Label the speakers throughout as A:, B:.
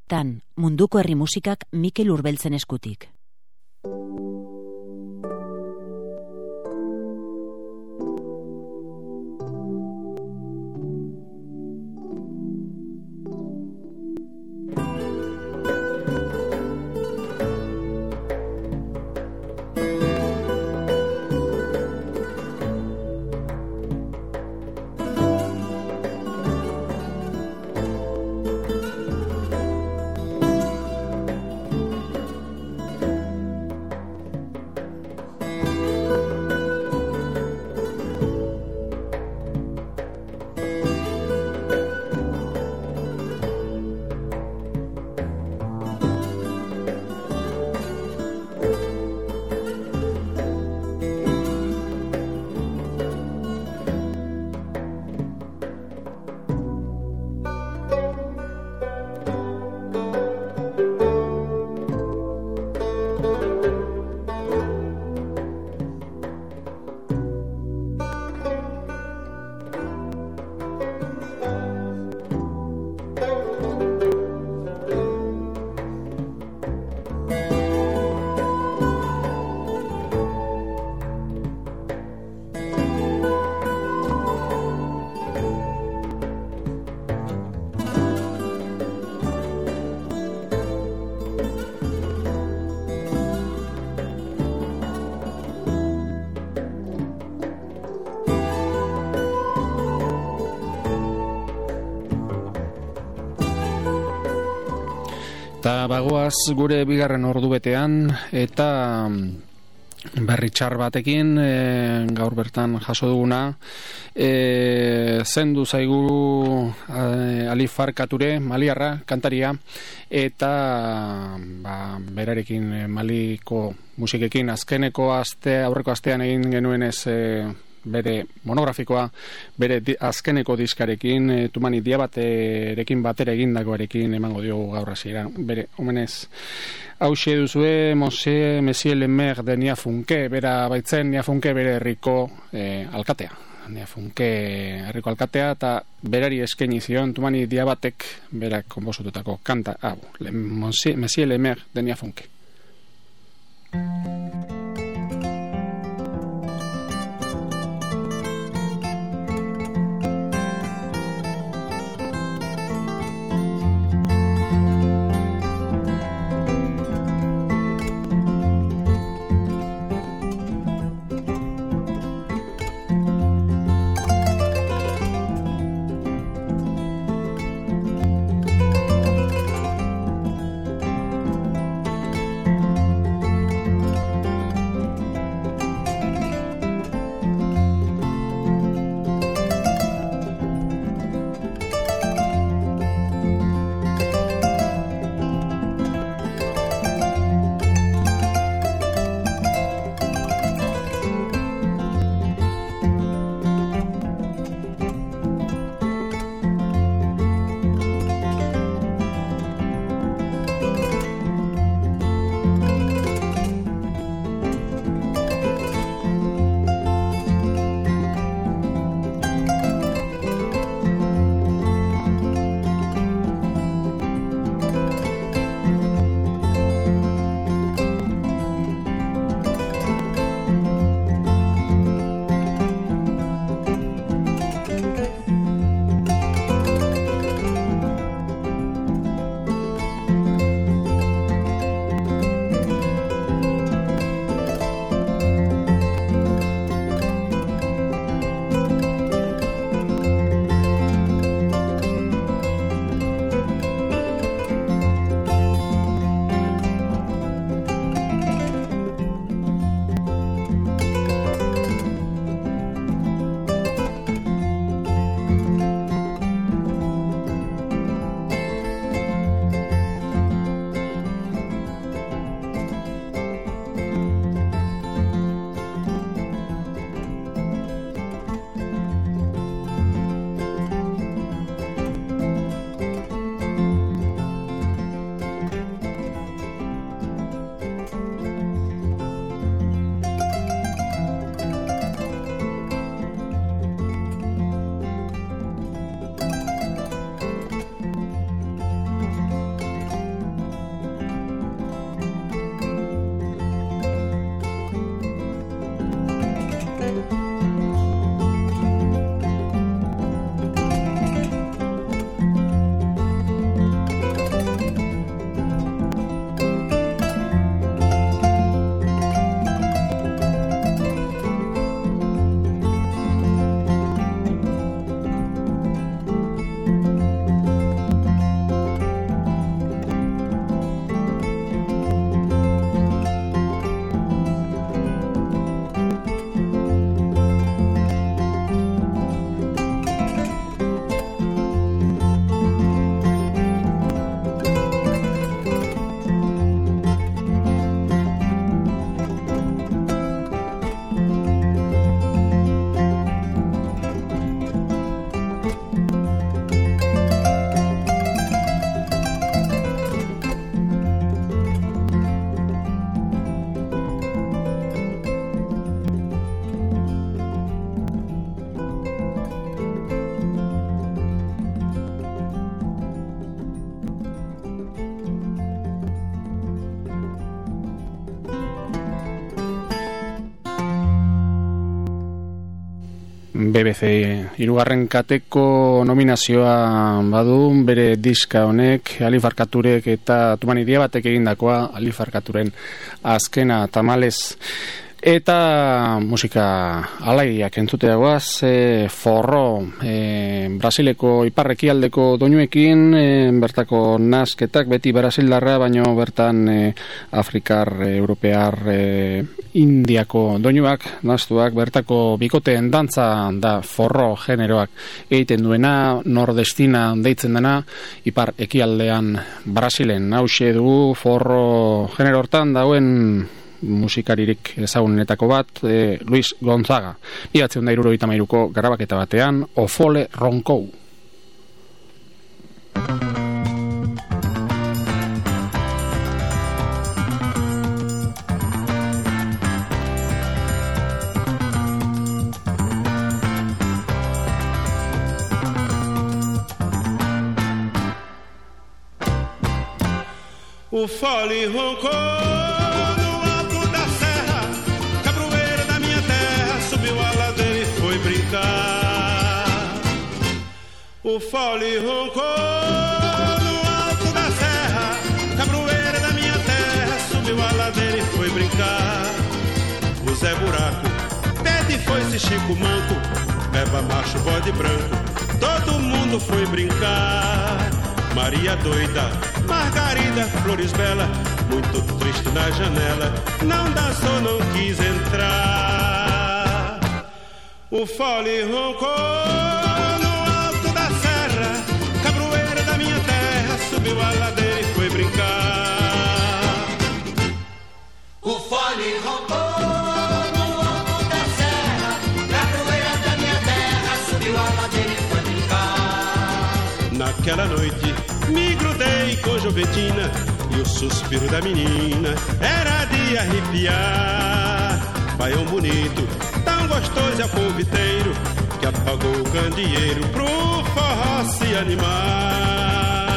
A: Tan, munduko herri musikak Mikel Urbeltzen eskutik.
B: Eta bagoaz gure bigarren ordu betean eta berri txar batekin gaur bertan jaso duguna zendu zaigu Ali Farkature, maliarra, kantaria, eta berarekin Maliko musikekin aurreko astean egin genuenez bere monografikoa, bere azkeneko diskarekin, Tumani Diabaterekin batera egindakoarekin emango diogu gaur hasiera. Bere omenez hauxe duzue Monsieur le Maire de Niafunke, bera baitzen Niafunke bere herriko alkatea. Niafunke herriko alkatea, eta berari eskaini zion Tumani Diabatek berak konposatutako kanta hau, Monsieur le Maire de Niafunke. BBC hirugarren kateko nominazioa badu bere diska honek, Alif Arkaturek eta Tumani Diabatek egindakoa, Alif Arkaturen azkena tamalez. Eta musika alaiak entzuteagoaz, forro, Brasileko iparrekialdeko doinuekin, bertako nasketak, beti brasildarra, baino bertan Afrikar, Europear, Indiako doinuak, nastuak, bertako bikoteen dantza da forro generoak egiten duena, nordestina deitzen dena, ipar ekialdean Brasilen, hauxe dugu forro genero hortan dauen musikaririk ezagunenetako bat, Luis Gonzaga. 1973ko grabaketa batean, O Fole Roncou.
C: O fole roncou o fole roncou no alto da serra, cabroeira da minha terra, subiu a ladeira e foi brincar. O Zé Buraco, Pede foi-se Chico Manco, Beba Macho, Bode Branco, todo mundo foi brincar. Maria Doida, Margarida, Flores Bela, muito triste na janela, não dançou, não quis entrar. O fole roncou a ladeira e foi brincar.
D: O fole roncou no alto da serra, cabroeira da minha terra, subiu a ladeira e foi brincar.
C: Naquela noite me grudei com Joventina e o suspiro da menina era de arrepiar. Baião bonito, tão gostoso é polviteiro que apagou o candeeiro pro forró se animar.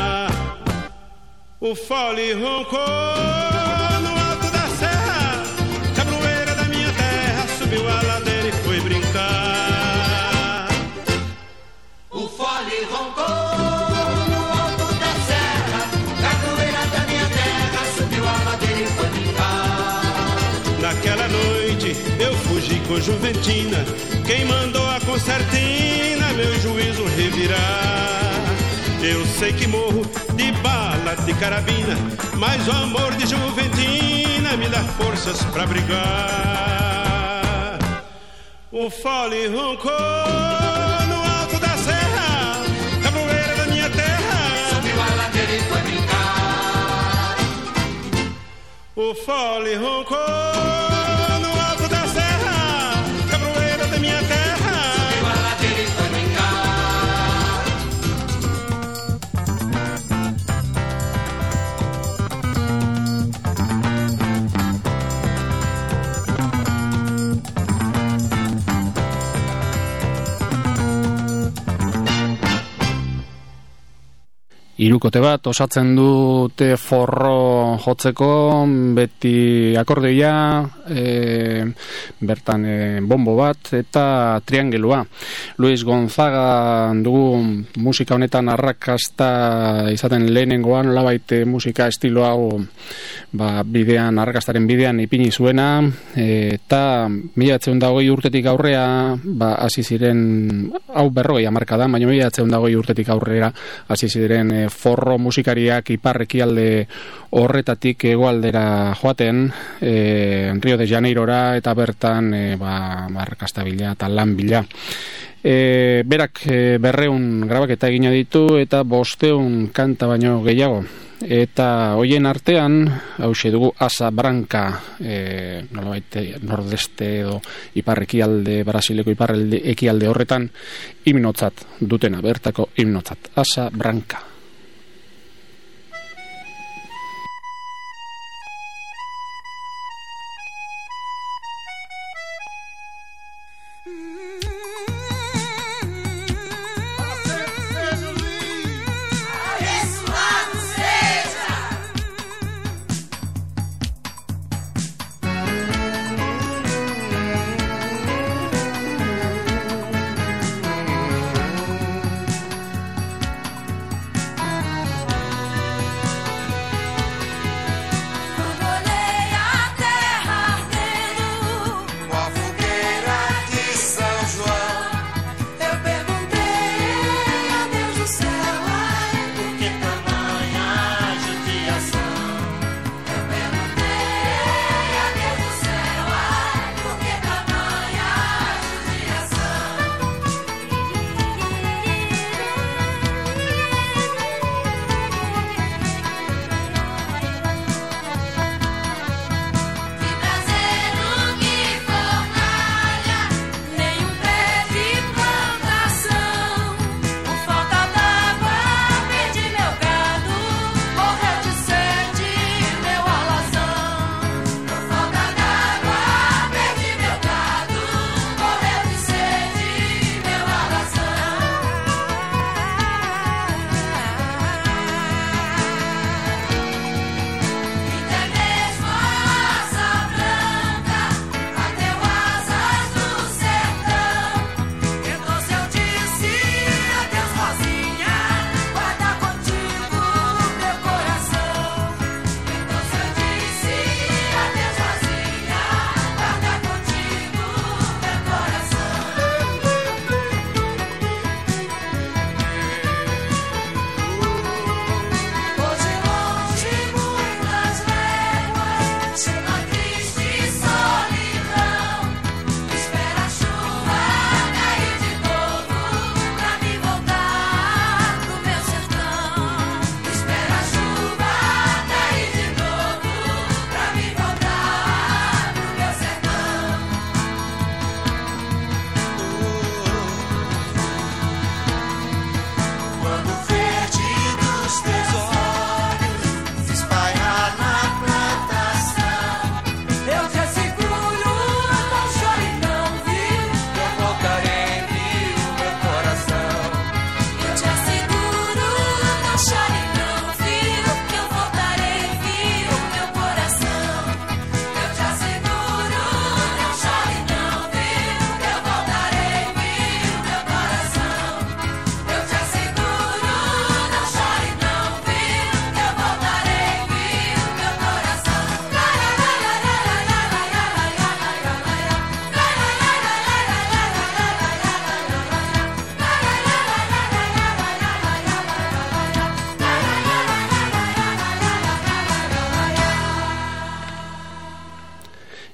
C: O fole roncou no alto da serra, cabroeira da minha terra, subiu a ladeira e foi brincar.
D: O fole roncou no alto da serra, cabroeira da minha terra, subiu a ladeira e foi brincar.
C: Naquela noite eu fugi com Juventina, quem mandou a concertina, meu juízo revirar. Eu sei que morro de bala de carabina, mas o amor de Juventina me dá forças pra brigar. O fole roncou no alto da serra, cabroeira da minha terra,
D: subiu a ladeira e foi brincar.
C: O fole roncou no alto da serra, cabroeira da minha terra,
D: subiu a ladeira e foi brincar.
B: Hirukote bat osatzen dute forro jotzeko, beti akordeia, bertan bombo bat eta triangelua. Luis Gonzaga dugu musika honetan arrakasta izaten lehenengoan, nolabait musika estilo hau bidean, arrakastaren bidean ipini zuena, eta 1920 urtetik aurrea hasi ziren, hau 40 hamarkada, baina 1920 urtetik aurrera hasi ziren forro musikariak iparrekialde horretatik hegoaldera joaten, Rio de Janeirora eta bertan arrakasta bila eta lan bila. Berak 200 grabaketa egina ditu eta 500 kanta baino gehiago. Eta hoien artean, hauxe dugu Asa Branca, nolabait nordeste edo iparrekialde, Brasileko iparrekialde horretan, himnotzat dutena, bertako himnotzat. Asa Branca.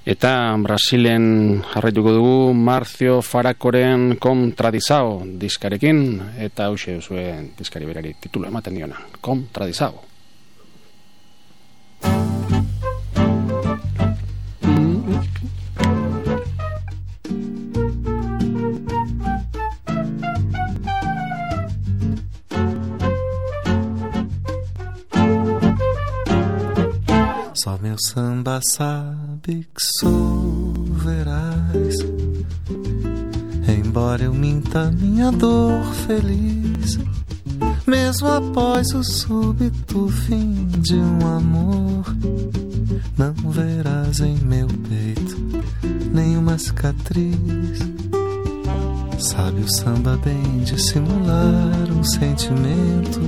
B: Eta Brasilen jarraituko dugu Marcio Faracoren Contradizao diskarekin, eta hauxe duzue diskari berari titulu ematen diona, Contradizao.
E: Só meu samba sabe que sou veraz, embora eu minta minha dor feliz, mesmo após o súbito fim de um amor, não verás em meu peito nenhuma cicatriz. Sabe o samba bem dissimular um sentimento,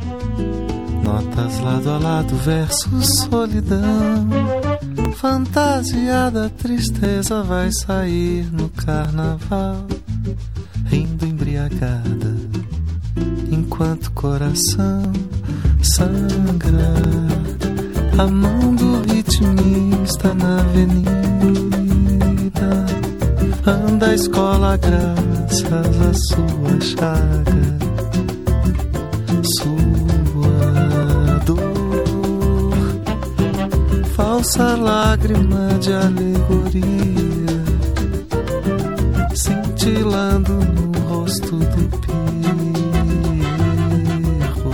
E: notas lado a lado, versus solidão. Fantasiada tristeza vai sair no carnaval, rindo embriagada, enquanto coração sangra. A mão do ritmista na avenida anda a escola graças à sua chaga. Falsa lágrima de alegoria, cintilando no rosto do pirro.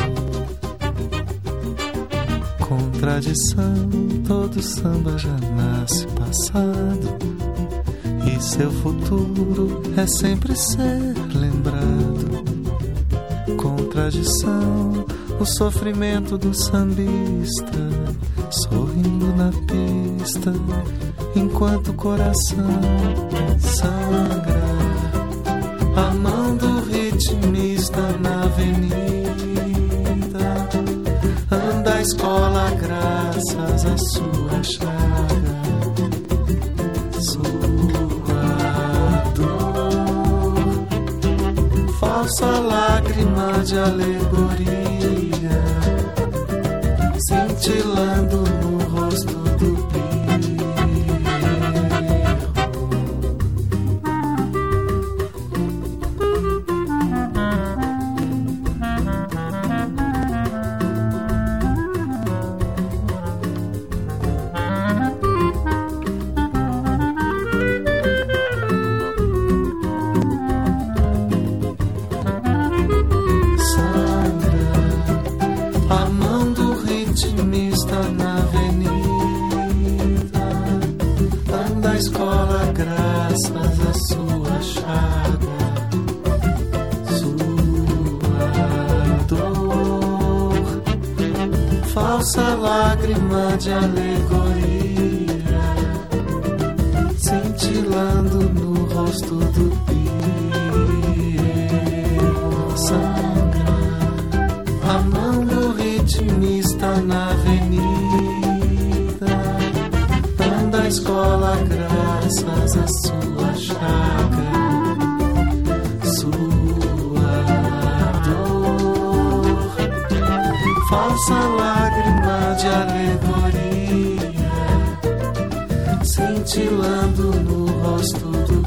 E: Contradição, todo samba já nasce passado, e seu futuro é sempre ser lembrado. Contradição, o sofrimento do sambista, sorrindo na pista, enquanto o coração sangra. A mão do ritmista na avenida anda a escola graças à sua chaga. Sua dor, falsa lágrima de alegoria, cintilando no rosto do pirro. Lágrima de alegoria, cintilando no rosto do pirro. Sangra a mão do ritmista na avenida, anda a escola graças à sua chaga. Sua dor, falsa lágrima de alegoria, cintilando no rosto do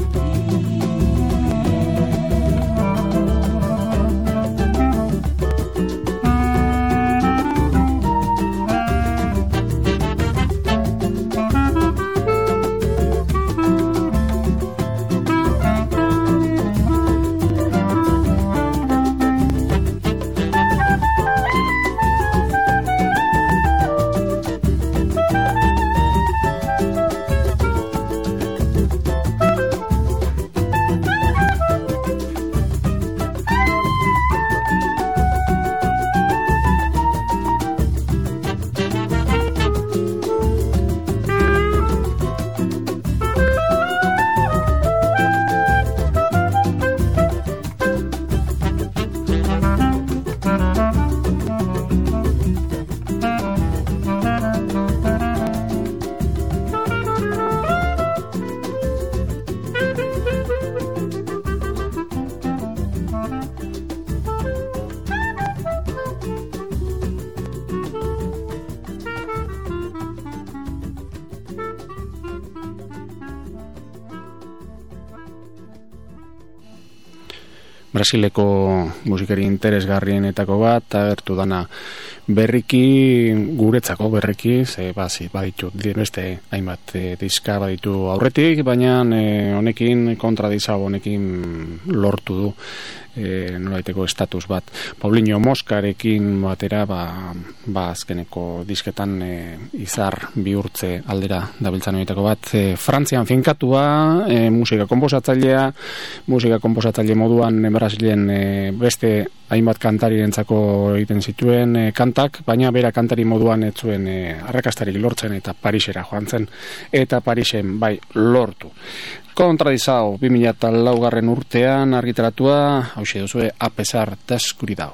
B: Brasileko musikari interesgarrienetako bat, agertu dana berriki, guretzako berriki, ze baditu beste hainbat diska baditu aurretik, baina honekin kontradizau honekin lortu du nolaiteko estatus bat. Paulinho Moscarekin batera azkeneko disketan izar bihurtze aldera dabiltzan horietako bat. Frantzian finkatua, musika konposatzaile moduan Brasilen beste hainbat kantarirentzako egiten zituen kantak, baina bera kantari moduan ez zuen arrakastarik lortzen eta Parisera joan zen, eta Parisen bai lortu. Kontradizau 2004 urtean argitaratua, hauxe duzue, A pesar da oscuridad.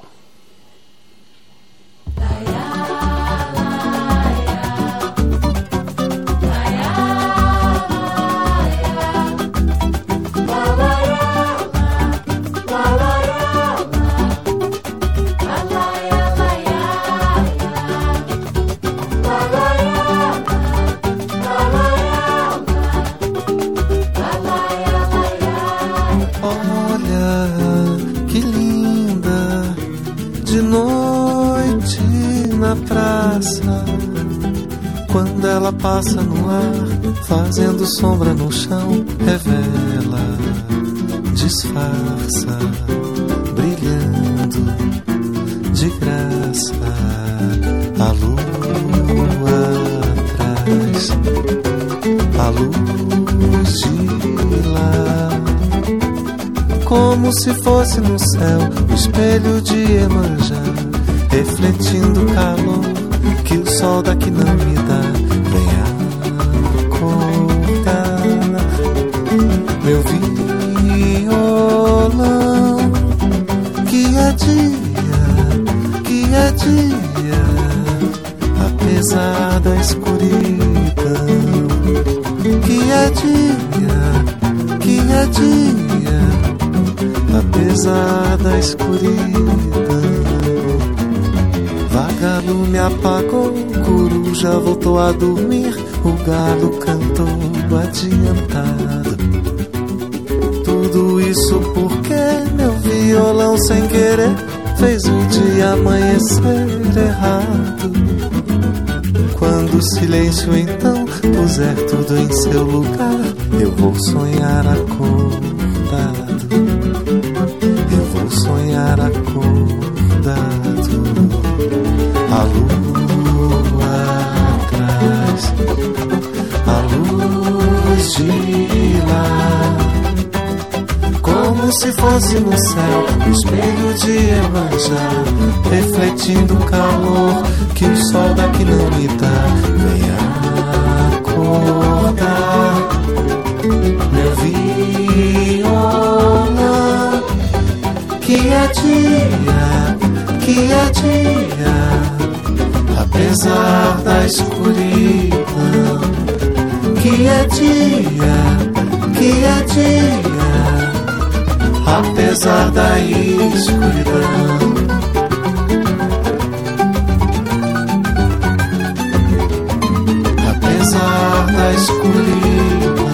E: Praça, quando ela passa no ar, fazendo sombra no chão, revela, disfarça, brilhando de graça, a lua atrás, a luz de lá, como se fosse no céu o espelho de Iemanjá, refletindo o calor que o sol daqui não me dá. Venha acordar meu violão, que é dia, apesar da escuridão. Que é dia, apesar da escuridão. Vagalume apagou, coruja voltou a dormir, o galo cantou adiantado. Tudo isso porque meu violão sem querer fez o dia amanhecer errado. Quando o silêncio então puser tudo em seu lugar, eu vou sonhar acordado. Eu vou sonhar acordado. A lua atrás, a luz de lá, como se fosse no céu o espelho de Iemanjá, refletindo o calor que o sol daqui não me dá. Venha acordar meu violão, que é dia, apesar da escuridão. Que é dia, apesar da escuridão. Apesar da escuridão.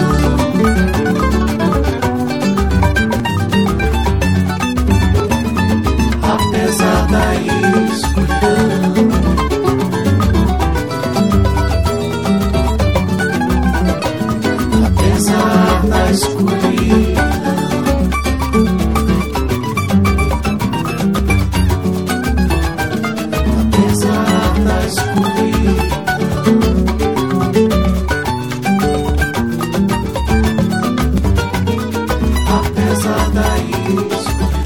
E: Apesar da escuridão. Apesar da escuridão. Apesar da escuridão. Apesar da escuridão.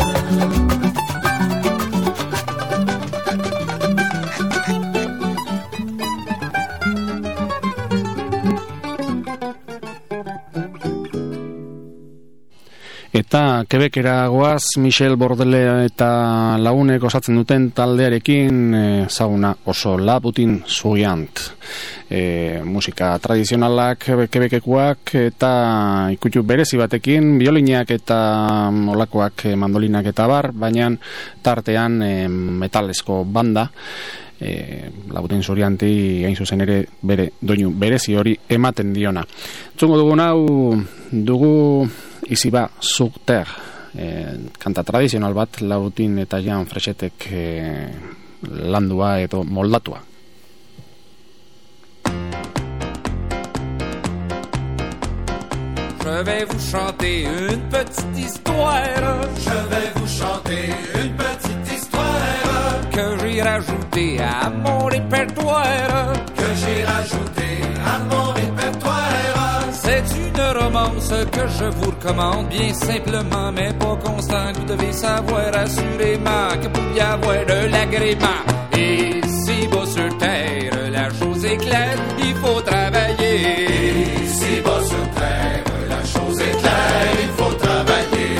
E: Eta Quebecera goaz, Michel Bordelais eta lagunek osatzen duten taldearekin, zauna oso La Poutine Souriant. Musika tradizionalak Quebecekuak eta ikutu berezi batekin, biolinak eta olakoak mandolinak eta bar, baina tartean metalesko banda. La Poutine Sourianti hain zuzen ere bere doinu berezi hori ematen diona. Zungo dugu nau, dugu Ici va sur terre,
B: kanta tradizional bat, Labutin eta Jan Fresetek landua edo moldatua.
F: Je vais vous chanter une petite histoire.
D: Je vais vous chanter une petite histoire
F: que j'ai rajoutée à mon répertoire.
D: Que j'ai rajoutée à mon répertoire.
F: C'est une romance que je vous recommande bien simplement, mais pas constant. Vous devez savoir assurément que pour y avoir de l'agrément. Et si bas sur terre la chose est claire, il faut travailler.
D: Et si bas sur terre la chose est claire, il faut travailler.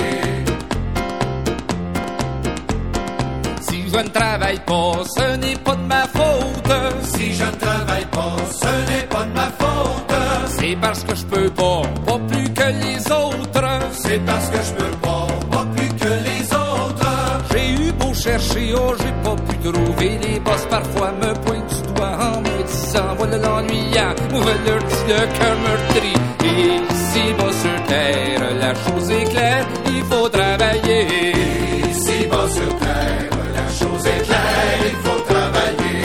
F: Si je ne travaille pas, ce n'est pas de ma faute.
D: Si je ne travaille pas, ce n'est pas de ma faute.
F: C'est parce que je peux pas plus que les autres.
D: C'est parce que je peux pas plus que les autres.
F: J'ai eu beau chercher, oh j'ai pas pu trouver. Les boss parfois me pointent du doigt en me disant voilà l'ennuyant, voilà leur dit le cœur meurtri. Et si bas sur terre la chose est claire, il faut travailler.
D: Et si bas sur terre la chose est claire, il faut travailler.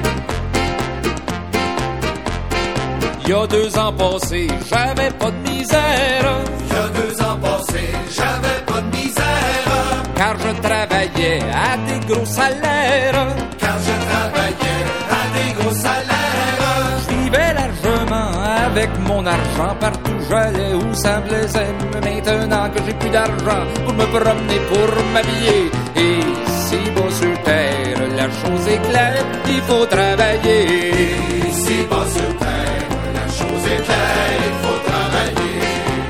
F: Il y a 2 ans passés, j'avais pas de misère.
D: Il y a 2 ans passés, j'avais pas de misère.
F: Car je travaillais à des gros salaires.
D: Car je travaillais à des gros salaires.
F: Je vivais largement avec mon argent partout où j'allais, où ça me plaisait. Mais maintenant que j'ai plus d'argent pour me promener, pour m'habiller. Et si bas sur terre la chose est claire, il faut travailler.
D: Et si bas sur terre la chose est claire, il faut travailler.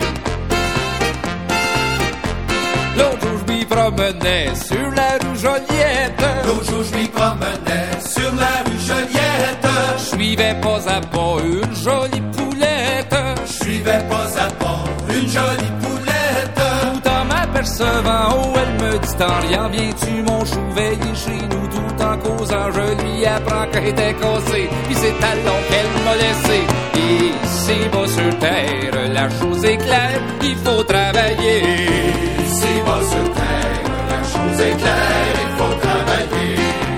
F: L'autre jour je m'y promenais sur la rue Joliette.
D: L'autre jour je m'y promenais sur la rue Joliette.
F: Je suivais pas à pas une jolie poulette.
D: Je suivais pas à pas une jolie poulette.
F: Tout en m'apercevant, oh elle me dit en riant, viens-tu mon chou veiller chez nous? Tout en causant, je lui apprends qu'elle était cassée. Puis c'est talons qu'elle m'a laissé. Et si bas sur terre la chose est claire, il faut travailler.
D: Si bas sur terre la chose est claire, il faut travailler.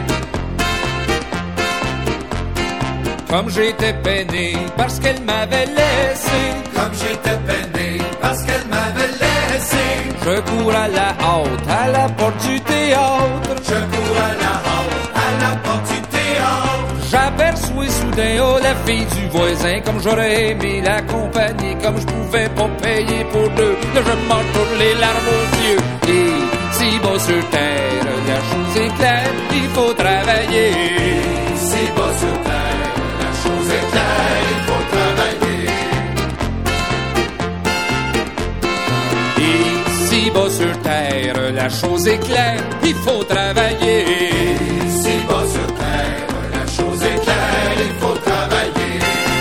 F: Comme j'étais peiné parce qu'elle m'avait laissé.
D: Comme j'étais peiné parce qu'elle m'avait laissé.
F: Je cours à la hâte à la porte du théâtre.
D: Je cours à la hâte à la porte du théâtre.
F: J'aperçois soudain, oh la fille du voisin. Comme j'aurais aimé l'accompagner, comme je pouvais pas payer pour 2. Là je m'entoure les larmes aux yeux. Et si bas sur terre la chose est claire, il faut travailler.
D: Si bas sur terre la chose est claire, il faut travailler.
F: Et si bas sur terre la chose est claire, il faut travailler.
D: Si bas sur terre la chose est claire, il faut travailler.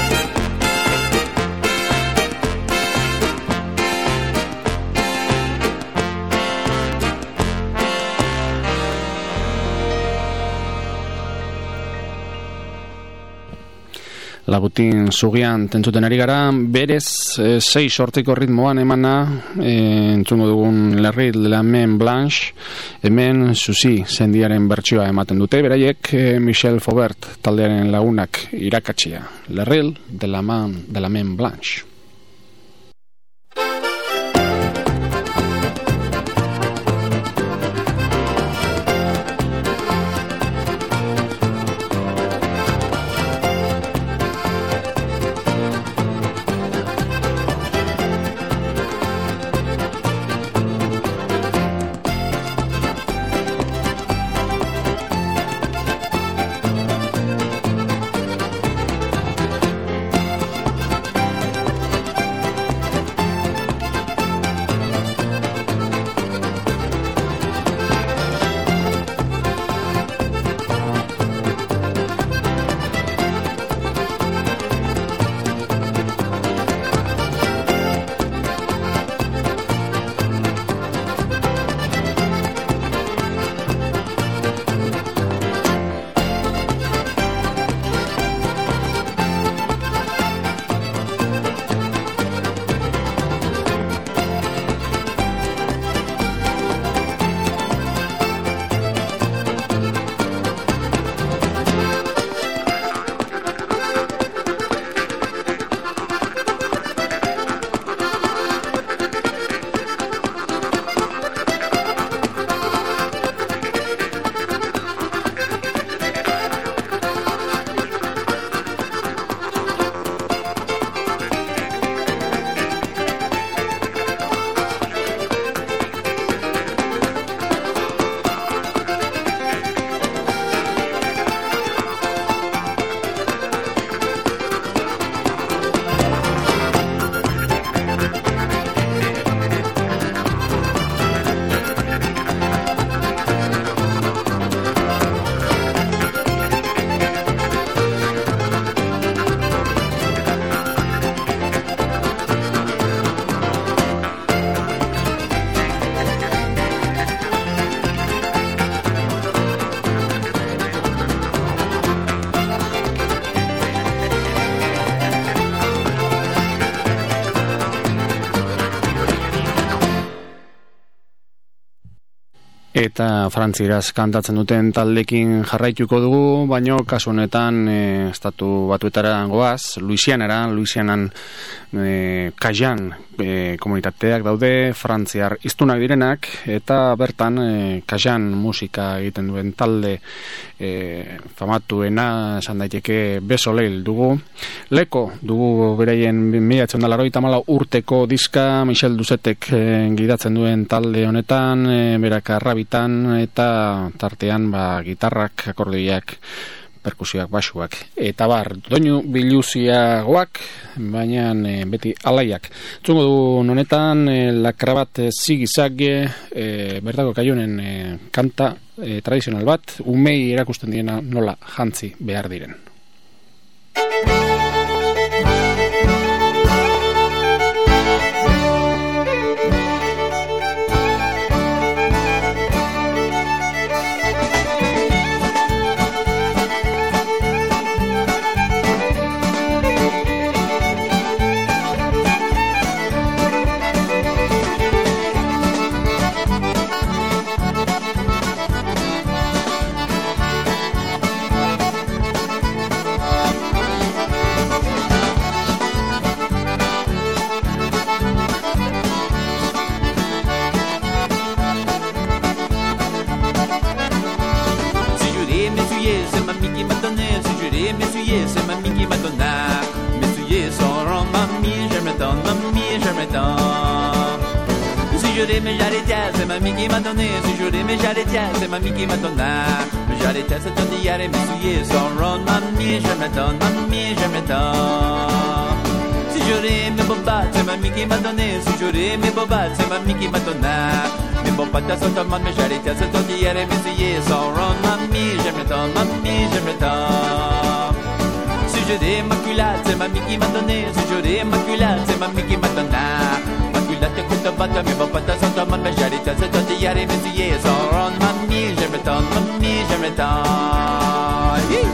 B: Labutin zugian tentzuten ari gara, berez 6 sortiko ritmoan emana, entzungo dugun Lerril de la Main Blanche, hemen Susi zendiaren bertsioa ematen dute, beraiek Michel Faubert taldearen lagunak irakatsia, Lerril de la Main Blanche. eta frantzieraz kantatzen duten taldekin jarraituko dugu, baino kasu honetan estatu batuetara goaz, Louisianan Cajun komunitateak daude, frantziar hiztunak direnak, eta bertan Cajun musika egiten duen talde famatuena esan daiteke Besoleil dugu. Leko dugu beraien 1994 urteko diska, Michel Ducetek gidatzen duen talde honetan, berak arrabitan eta tartean gitarrak, akordeoiak, perkusioak, basuak eta doinu biluziagoak, baina beti alaiak. Zungo du honetan La Cravate Zigizage, bertako Kaionen kanta tradizional bat, umei erakusten diena nola jantzi behar diren.
G: C'est mamie qui m'a donné, si je l'aimais j'allais tiens, c'est mamie qui m'a donné. J'allais tiens, c'est ton diarrhée, mes souliers sont ronds, mamie, je me donne, mamie, je me donne. Si je l'aimais bobat, c'est mamie qui m'a donné, si je l'aimais bobat, c'est mamie qui m'a donné. Mes bobatas sont en mode, mais j'allais tiens, c'est ton diarrhée, mes souliers sont ronds, mamie, je me donne, mamie, je me donne. Si je l'aimais maculate, c'est mamie qui m'a donné, si je l'aimais maculate, c'est mamie qui m'a donné. Maculate, écoute, bata, mes bobatas sont en mode, mais j'allais tiens, c'est ton diarrhée, mes souliers sont ronds, mamie, je me donne, mamie, je me donne.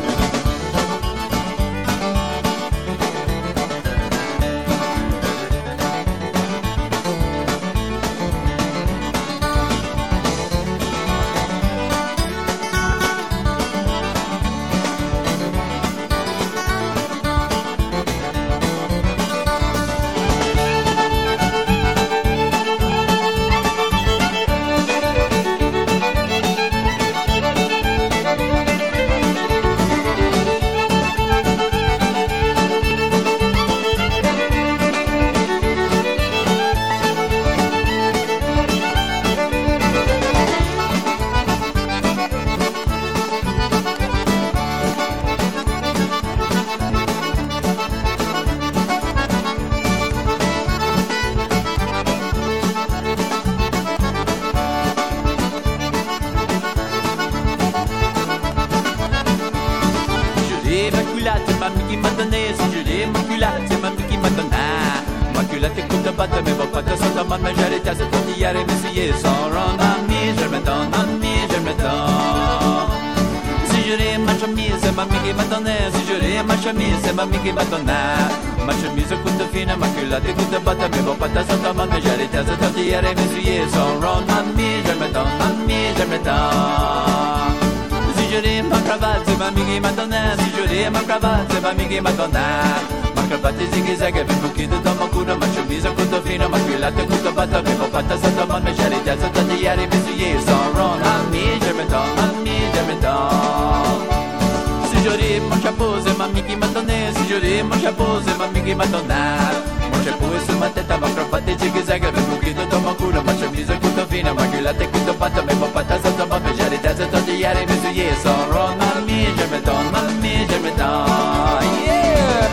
G: C'est mamie qui m'a donné ma chemise coûte fine, maculate coûte batte, mes beaux patas sont en mode, mais j'allais t'as cette tortillère et mes souliers sont ronds, mamie, je me donne, mamie, je me donne. Si je l'ai ma cravate, c'est mamie qui m'a donné, si je l'ai ma cravate, c'est mamie qui m'a donné. Ma cravate est zigzag avec beaucoup de dans mon cou, ma chemise coûte fine, maculate coûte batte, mes beaux patas sont en mode, mais j'allais t'as cette tortillère et mes souliers sont ronds, mamie, je me donne, mamie, je me donne. Si je l'ai mon chapeau, c'est mamie qui m'a donné. Si je l'ai mon chapeau, c'est mamie qui m'a donné. Mon chapeau est sur ma tête, ma cravate est zigzag avec beaucoup de dans mon cou, ma chemise coûte fine, maculate coûte batte, mes beaux patas sont en mode, mais j'allais t'as cette tortillère et mes souliers sont ronds, mamie, je me donne, mamie, je me donne. Yeah!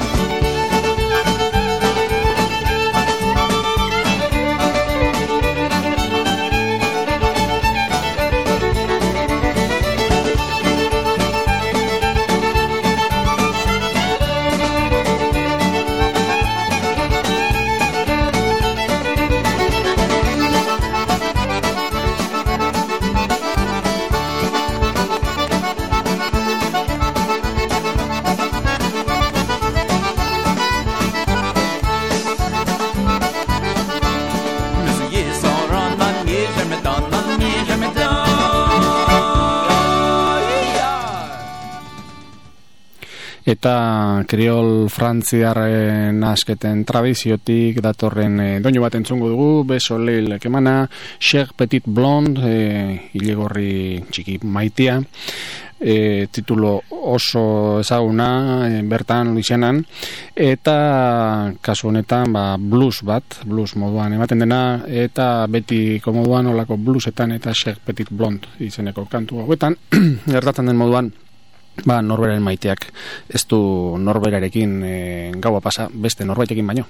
B: eta kriol frantziarren asketen tradiziotik datorren doinu bat entzungo dugu, Beso Leil kemana, Cher Petit Blonde, ilegorri txiki maitia, titulo oso ezaguna bertan Luisianan, eta kasu honetan blues moduan ematen dena, eta beti komoduan olako bluesetan eta Cher Petit Blonde izeneko kantu hauetan gertatzen den moduan norberaren maiteak ez du norberarekin gaua pasa beste norbaitekin baino.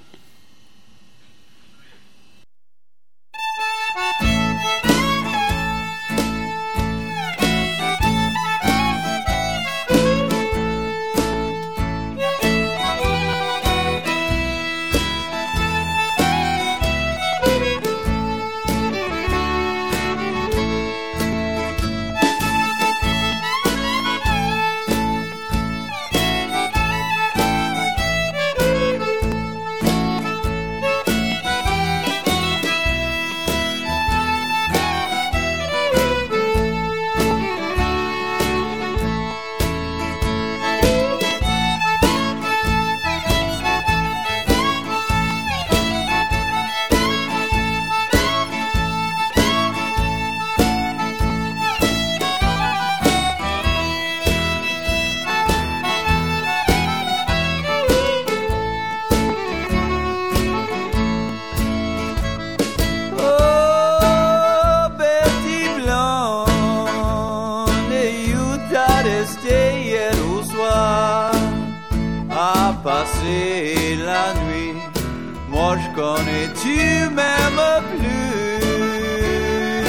G: Passer la nuit, moi je connais, tu m'aimes plus.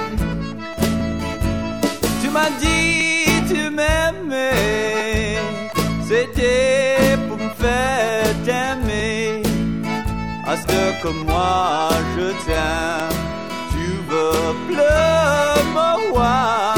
G: Tu m'as dit tu m'aimais, c'était pour me faire t'aimer. À ce que moi je t'aime, tu veux plus me voir.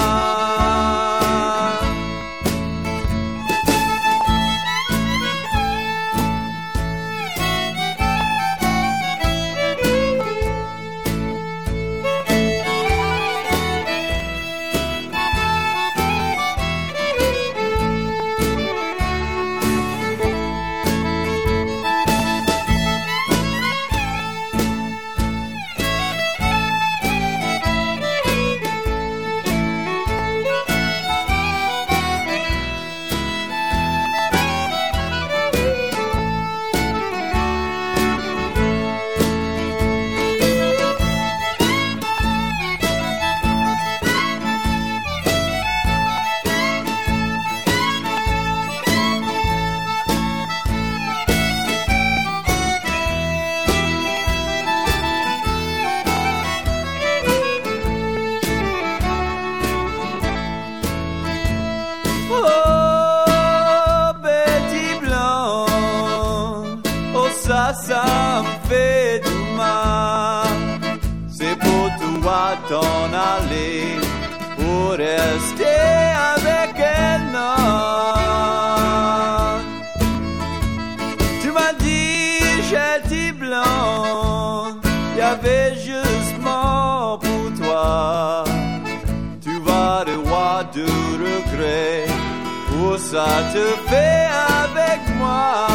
G: Ça me fait du mal. C'est pour toi t'en aller, pour rester avec elle, non. Tu m'as dit j'étais blonde, y avait justement pour toi. Tu vas devoir de regret, pour ça te fais avec moi.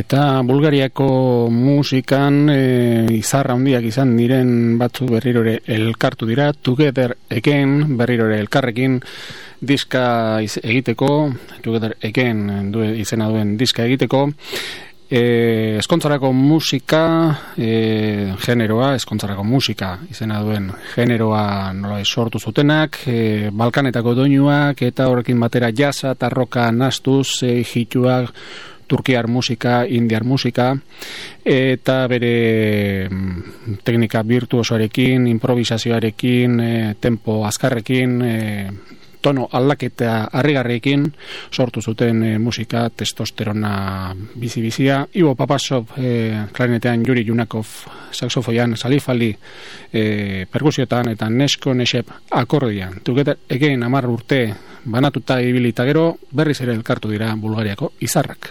B: Eta Bulgariako musikan izarra handiak izan diren batzu berriro ere elkartu dira, Together Again berriro ere elkarrekin diska egiteko, Together Again izena duen diska egiteko, eskontzarako musika generoa, eskontzarako musika izena duen generoa nola sortu zutenak, Balkanetako doinuak eta horrekin batera jazza eta roka nastuz, hituak, turkiar musika, indiar musika, eta bere teknika virtuosoarekin, improvisazioarekin, tempo azkarrekin, tono aldaketa harrigarriekin sortu zuten musika, testosterona bizi-bizia. Ivo Papasov klarinetean, Yuri Yunakov saxofoian, Salif Ali perkusiotan eta Nesko Neshep akordian. Together Again 10 urte banatuta ibilita gero, berriz ere elkartu dira Bulgariako izarrak.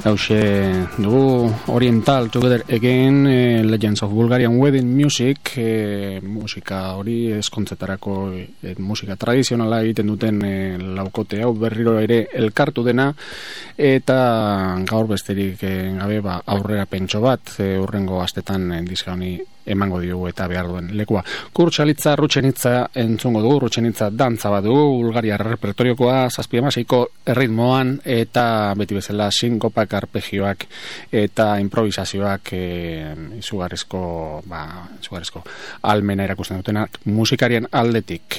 B: Hauxe dugu Oriental Together Again, Legends of Bulgarian Wedding Music, musika hori eskontzetarako musika tradizionala egiten duten laukote hau berriro ere elkartu dena, eta gaur besterik gabe aurrera pentso bat urrengo astetan diska honi emango diogu eta behar duen lekua. Kurtsalitza, Rutxenitza entzungo dugu, Rutxenitza dantza bat dugu, Bulgaria repertoriokoa, 7/6 erritmoan, eta beti bezala sinkopak, arpegioak eta improvisazioak izugarrizko almena erakusten dutenak musikarien aldetik.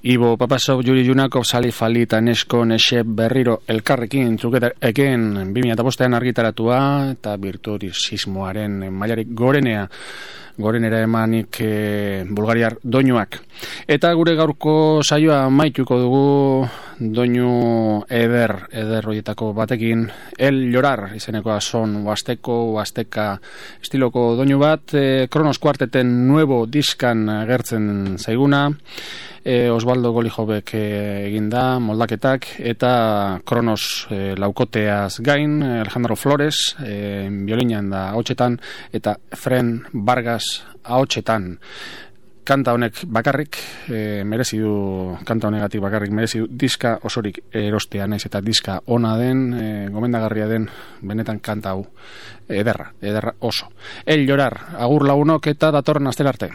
B: Ibo Papasok, Juri Junakov, Sali Fali eta Nesko Nexe berriro elkarrekin truketeken 2005an argitaratua eta virtuosismoaren mailarik gorenera emanik bulgariar doinuak. Eta gure gaurko saioa maituko dugu doinu eder horietako batekin, El Llorar izenekoa son huasteka estiloko doinu bat, Kronos Kuarteten nuevo diskan agertzen zaiguna, Osvaldo Golijobek eginda moldaketak, eta Kronos laukoteaz gain, Alejandro Flores biolinan da ahotsetan, eta Fren Vargas ahotsetan. Kanta honek bakarrik merezi du diska osorik erostea, naiz eta diska ona den, gomendagarria den, benetan kanta hau ederra oso. El Llorar, agur lagunok eta datorren astera arte.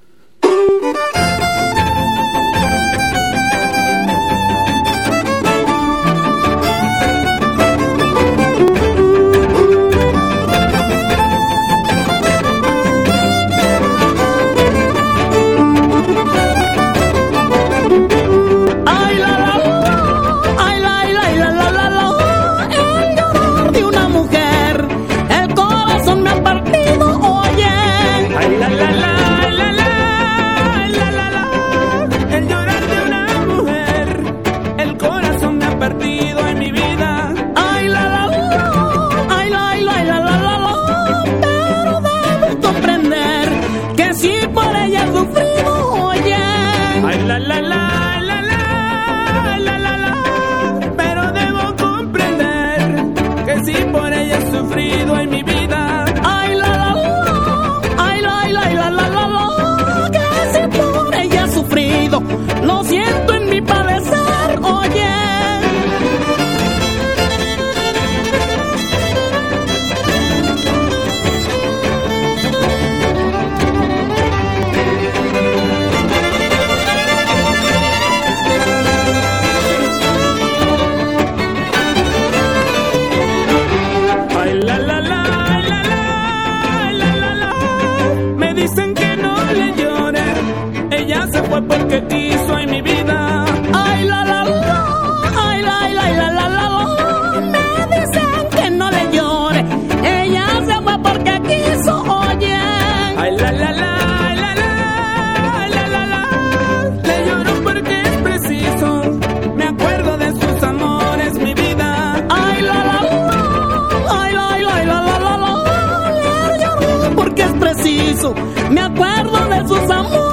H: Lo siento en mi padecer, oye. Ay, la, la, la, la, la, la, la, la. Me dicen que no le llore, ella se fue porque quiso en mi vida. Ay, la, la, la, ay, la, la, la, la, la. Me dicen que no le llore, ella se fue porque quiso, oye. Ay, la, la, la, la, la, la, la, la. Le lloro porque es preciso, me acuerdo de sus amores, mi vida. Ay, la, la, la, ay, la, la, la, la, la, la. Le lloro porque es preciso, me acuerdo de sus amores.